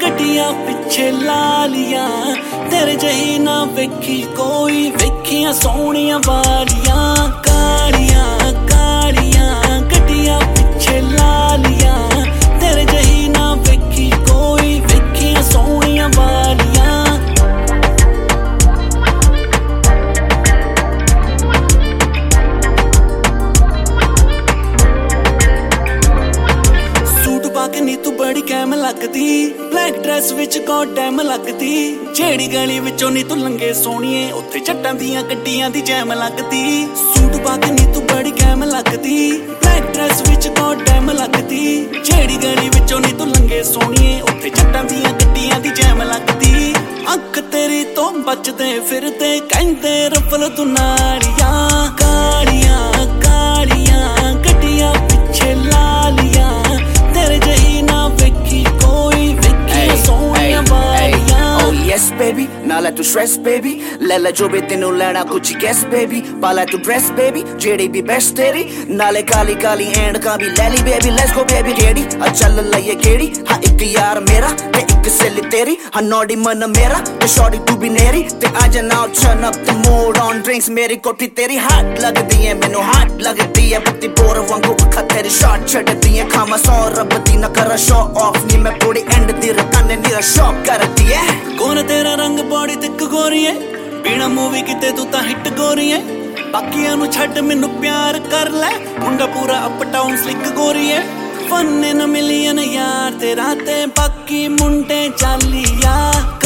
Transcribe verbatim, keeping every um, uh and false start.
गड्डियां पिछे ला लिया तेरे जही ना वेखी कोई वेखियां सोहणियां वालियां कालियां कालियां गड्डियां पिछे ला लिया तेरे जही ना वेखी कोई वेखियां सोहणियां वालियां नी तू बड़ी कैम लगदी ब्लैक ड्रेस विच गॉड डैम लगदी जेड़ी गली विचों नी तू लंघे सोहणीए उत्थे जट्टां दियां गड्डियां दी जैम लगदी सूट पा के नी तू बड़ी कैम लगदी ब्लैक ड्रेस विच गॉड डैम लगदी जेड़ी गली विचों नी तू लंघे सोहणीए उत्थे जट्टां दियां गड्डियां दी जैम लगदी अख तेरी तो बचदे फिरदे कहंदे रफल तू नालियां कालियां कालियां गड्डियां पिछे ला लिया तेरे जही ना वेखी कोई वेखी सोहणियां वालियां Oh yes baby, ना ले तू stress baby ले ले जो भी तेनू लेना कुछ guess baby पाला तू dress baby जेड़ी भी best तेरी नाले काली काली एंड का भी ले ली baby let's go baby केड़ी आ चल लइए केड़ी हाँ एक यार मेरा ते एक सहेली तेरी हाँ नौडी मन मेरा ते शॉर्टी तू भी नेरी ते आजा now turn up the mood on drinks मेरी कोठी तेरी hot लगदी है मैनू hot लगदी है पत्ती बोर वांगू अखा तेरी shot छड़दी है खामा सौ रब दी ना करा show off नी मैं पूरी एंड दी रकाने नीरा शॉक करदी है कौन तेरा रंग बॉडी तिक गोरी है बिना मूवी किते तू तां हिट गोरी है बाकियां नू छड्ड मैनू प्यार कर ले मुंडा पूरा अप टाउन स्लिक गोरी है फन इन मिलियन यार तेरा ते बाकी मुंडे चालिया